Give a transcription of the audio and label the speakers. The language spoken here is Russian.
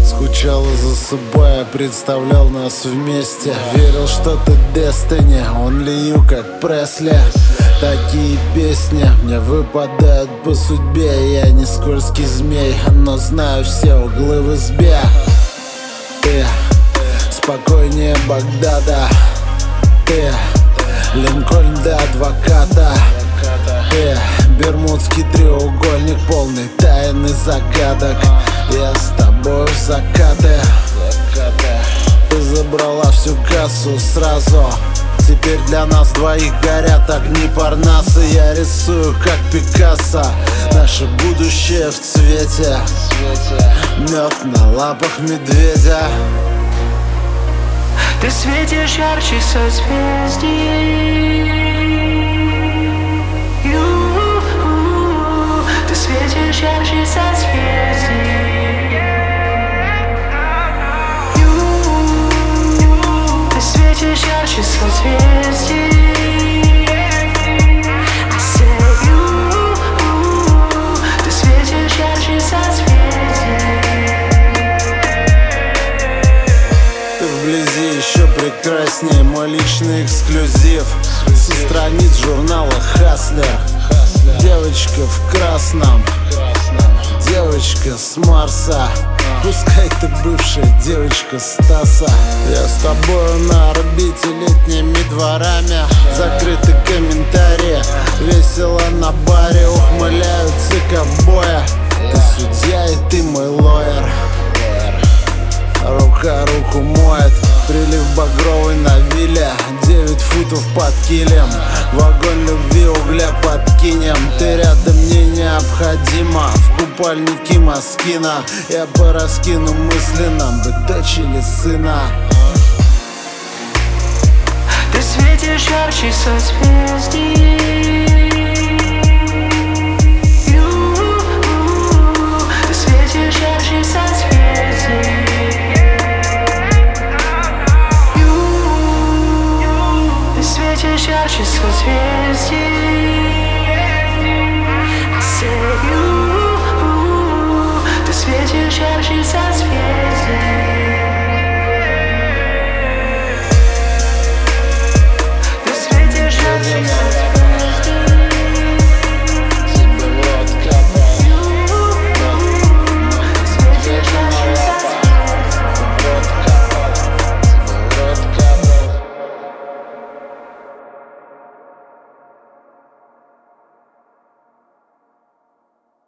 Speaker 1: Скучала за собой, я представлял нас вместе. Верил, что ты Destiny, only you, как Пресли. Такие песни мне выпадают по судьбе. Я не скользкий змей, но знаю все углы в избе. Ты спокойнее Багдада, ты Линкольн до адвоката, ты Бермудский треугольник, полный тайн и загадок. Я с тобой в закаты. Ты забрала всю кассу сразу. Теперь для нас двоих горят огни Парнаса. Я рисую как Пикассо наше будущее в цвете. Мед на лапах медведя.
Speaker 2: Ты светишь ярче созвездий. Ты светишь ярче созвездий. Ты светишь ярче созвездий. Ты светишь ярче созвездий.
Speaker 1: Ты вблизи еще прекраснее, мой личный эксклюзив. Со страниц журнала Hustler. Девочка в красном, девочка с Марса. Пускай ты бывшая девочка Стаса. Я с тобою на орбите летними дворами. Закрыты комментарии, весело на баре. Ухмыляются ковбоя. Ты судья и ты мой лоер. Рука руку моет, прилив багровый на вилле. 9 футов под килем, в огонь любви угля подкинем. Ты рядом мне необходима, в купальнике Москина. Я пораскину мысли, нам бы дочь или сына.
Speaker 2: Ты светишь ярче созвездий. Ты светишь ярче созвездий. Ты светишь ярче созвездий.